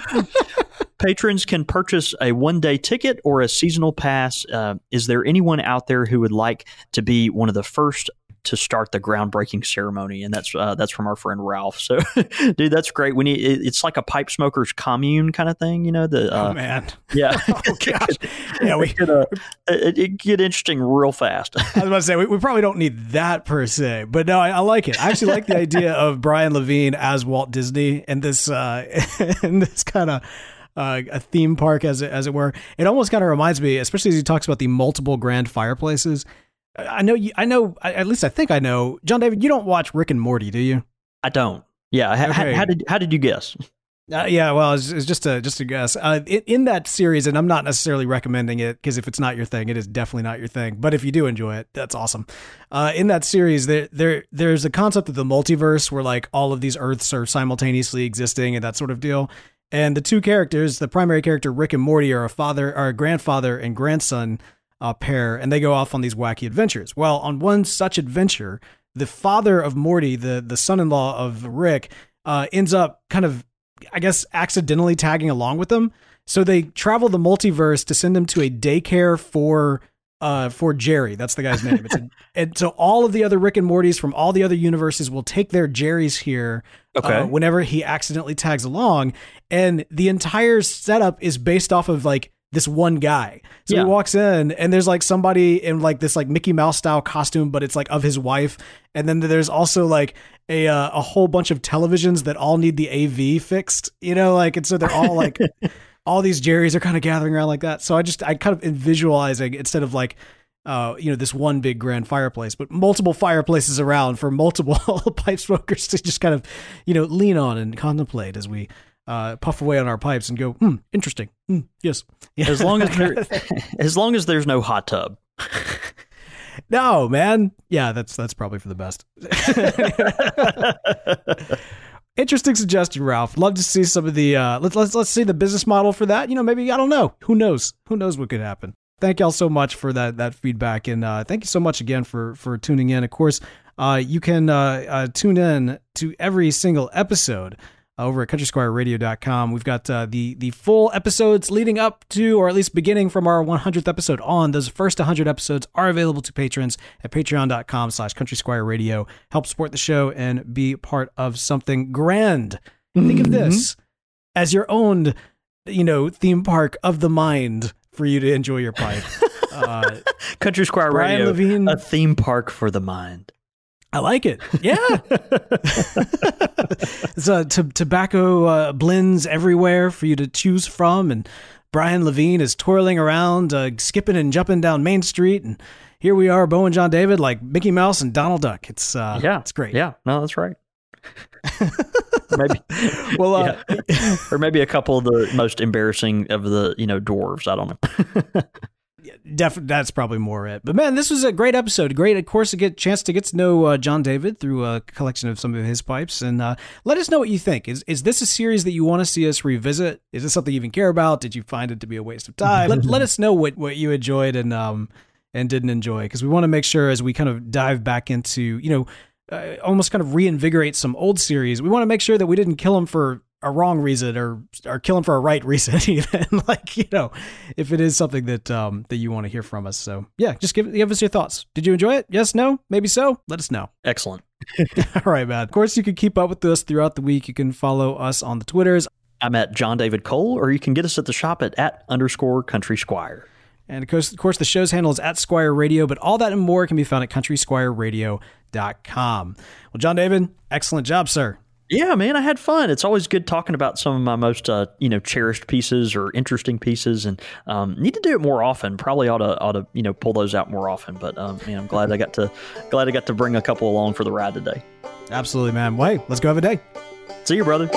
Patrons can purchase a one-day ticket or a seasonal pass. Uh, is there anyone out there who would like to be one of the first to start the groundbreaking ceremony? And that's uh, that's from our friend Ralph. So, dude, that's great. We need it, it's like a pipe smokers commune kind of thing, you know. The uh, oh man, yeah, oh gosh, yeah, we it, uh, it, it get interesting real fast. I was about to say we, we probably don't need that per se, but no, I, I like it. I actually like the idea of Brian Levine as Walt Disney and this uh, and this kind of. Uh, a theme park, as it, as it were. It almost kind of reminds me, especially as he talks about the multiple grand fireplaces. I know, you, I know, at least I think I know. John David, you don't watch Rick and Morty, do you? I don't. Yeah. Okay. How, how did how did you guess? Uh, yeah, well, it's, it's just a just a guess. Uh, in, in that series, and I'm not necessarily recommending it because if it's not your thing, it is definitely not your thing. But if you do enjoy it, that's awesome. Uh, in that series, there there there's a concept of the multiverse where like all of these Earths are simultaneously existing and that sort of deal. And the two characters, the primary character Rick and Morty, are a father, are a grandfather and grandson uh, pair, and they go off on these wacky adventures. Well, on one such adventure, the father of Morty, the the son-in-law of Rick, uh, ends up kind of, I guess, accidentally tagging along with them. So they travel the multiverse to send him to a daycare for uh, for Jerry. That's the guy's name. It's a, and so all of the other Rick and Mortys from all the other universes will take their Jerrys here. Okay. Uh, whenever he accidentally tags along, and the entire setup is based off of like this one guy. So yeah. He walks in and there's like somebody in like this like Mickey Mouse style costume, but it's like of his wife. And then there's also like a uh, a whole bunch of televisions that all need the A V fixed, you know, like, and so they're all like, all these Jerrys are kind of gathering around like that. So I just, I kind of in visualizing instead of like, Uh, you know, this one big grand fireplace, but multiple fireplaces around for multiple pipe smokers to just kind of, you know, lean on and contemplate as we uh, puff away on our pipes and go, hmm, interesting. Hmm, yes. Yeah. As long as there, as long as there's no hot tub. No, man. Yeah, that's that's probably for the best. Interesting suggestion, Ralph. Love to see some of the uh, let's let's let's see the business model for that. You know, maybe I don't know. Who knows? Who knows what could happen? Thank y'all so much for that that feedback, and uh, thank you so much again for for tuning in. Of course, uh, you can uh, uh, tune in to every single episode over at country squire radio dot com. We've got uh, the the full episodes leading up to, or at least beginning from our one hundredth episode on. Those first one hundred episodes are available to patrons at patreon dot com slash country squire radio. Help support the show and be part of something grand. Mm-hmm. Think of this as your own, you know, theme park of the mind for you to enjoy your pipe. Uh, Country Squire Brian Radio, Levine, a theme park for the mind. I like it. Yeah. It's uh, t- tobacco uh, blends everywhere for you to choose from. And Brian Levine is twirling around, uh, skipping and jumping down Main Street. And here we are, Bo and John David, like Mickey Mouse and Donald Duck. It's uh, yeah, it's great. Yeah, no, that's right. maybe, well, uh, yeah. Or maybe a couple of the most embarrassing of the, you know, dwarves. I don't know. Definitely, that's probably more it. But man, this was a great episode. Great, of course, to get a chance to get to know uh, John David through a collection of some of his pipes. And uh, let us know what you think. Is is this a series that you want to see us revisit? Is this something you even care about? Did you find it to be a waste of time? let, let us know what, what you enjoyed and um and didn't enjoy, because we want to make sure as we kind of dive back into, you know, uh, almost kind of reinvigorate some old series. We want to make sure that we didn't kill them for a wrong reason or or kill him for a right reason even. Like, you know, if it is something that um that you want to hear from us. So yeah, just give give us your thoughts. Did you enjoy it? Yes, no, maybe so? Let us know. Excellent. All right, man. Of course, you can keep up with us throughout the week. You can follow us on the Twitters. I'm at John David Cole, or you can get us at the shop at at underscore Country Squire. And of course, of course, the show's handle is at Squire Radio, but all that and more can be found at country squire radio dot com. Well, John David, excellent job, sir. Yeah, man, I had fun. It's always good talking about some of my most, uh, you know, cherished pieces or interesting pieces, and um, need to do it more often. Probably ought to, ought to, you know, pull those out more often. But um, man, I'm glad I got to, glad I got to bring a couple along for the ride today. Absolutely, man. Well, hey, let's go have a day. See you, brother.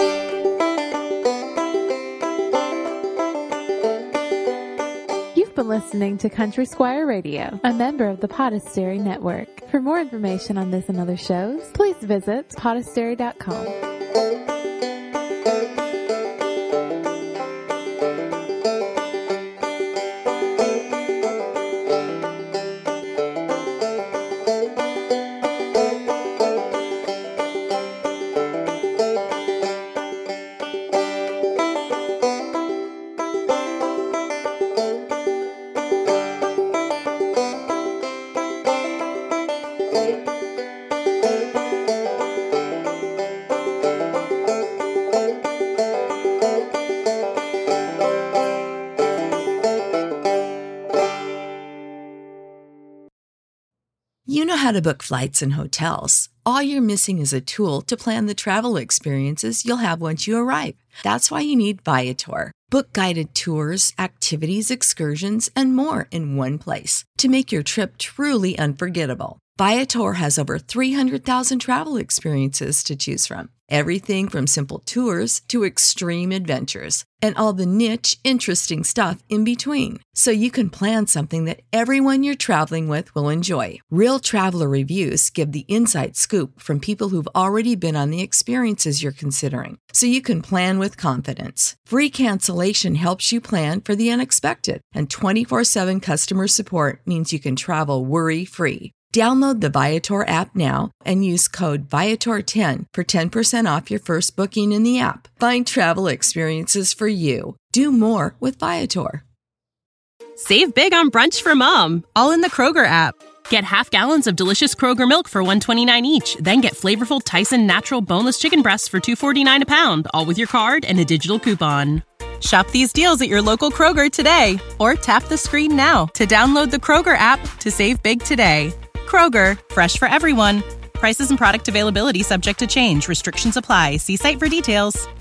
You've been listening to Country Squire Radio, a member of the Podastery Network. For more information on this and other shows, please visit podastery dot com. You know how to book flights and hotels. All you're missing is a tool to plan the travel experiences you'll have once you arrive. That's why you need Viator. Book guided tours, activities, excursions, and more in one place to make your trip truly unforgettable. Viator has over three hundred thousand travel experiences to choose from. Everything from simple tours to extreme adventures and all the niche, interesting stuff in between. So you can plan something that everyone you're traveling with will enjoy. Real traveler reviews give the inside scoop from people who've already been on the experiences you're considering. So you can plan with confidence. Free cancellation helps you plan for the unexpected. And twenty-four seven customer support means you can travel worry-free. Download the Viator app now and use code Viator ten for ten percent off your first booking in the app. Find travel experiences for you. Do more with Viator. Save big on brunch for mom, all in the Kroger app. Get half gallons of delicious Kroger milk for one dollar and twenty-nine cents each. Then get flavorful Tyson natural boneless chicken breasts for two dollars and forty-nine cents a pound, all with your card and a digital coupon. Shop these deals at your local Kroger today, or tap the screen now to download the Kroger app to save big today. Kroger, fresh for everyone. Prices and product availability subject to change. Restrictions apply. See site for details.